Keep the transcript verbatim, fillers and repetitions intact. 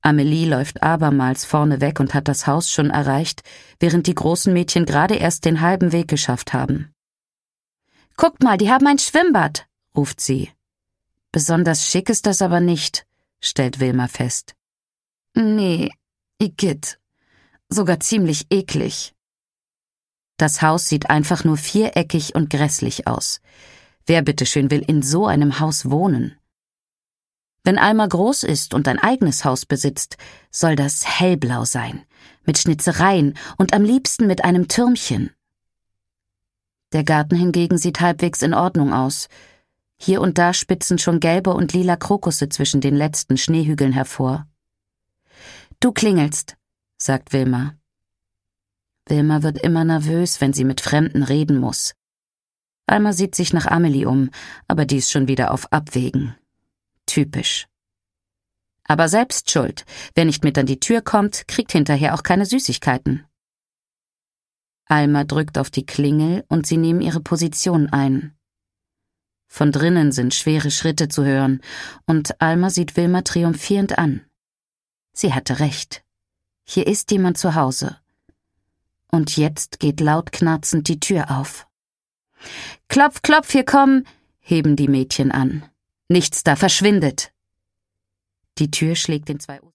Amelie läuft abermals vorne weg und hat das Haus schon erreicht, während die großen Mädchen gerade erst den halben Weg geschafft haben. »Guckt mal, die haben ein Schwimmbad«, ruft sie. »Besonders schick ist das aber nicht«, stellt Wilma fest. »Nee, igitt. Sogar ziemlich eklig.« Das Haus sieht einfach nur viereckig und grässlich aus. Wer bitteschön will in so einem Haus wohnen? Wenn Alma groß ist und ein eigenes Haus besitzt, soll das hellblau sein, mit Schnitzereien und am liebsten mit einem Türmchen. Der Garten hingegen sieht halbwegs in Ordnung aus. Hier und da spitzen schon gelbe und lila Krokusse zwischen den letzten Schneehügeln hervor. »Du klingelst«, sagt Wilma. Wilma wird immer nervös, wenn sie mit Fremden reden muss. Alma sieht sich nach Amelie um, aber die ist schon wieder auf Abwägen. Typisch. Aber selbst schuld. Wer nicht mit an die Tür kommt, kriegt hinterher auch keine Süßigkeiten. Alma drückt auf die Klingel und sie nehmen ihre Position ein. Von drinnen sind schwere Schritte zu hören und Alma sieht Wilma triumphierend an. Sie hatte recht. Hier ist jemand zu Hause. Und jetzt geht laut knarzend die Tür auf. »Klopf, klopf, hier kommen«, heben die Mädchen an. »Nichts da, verschwindet!« Die Tür schlägt in zwei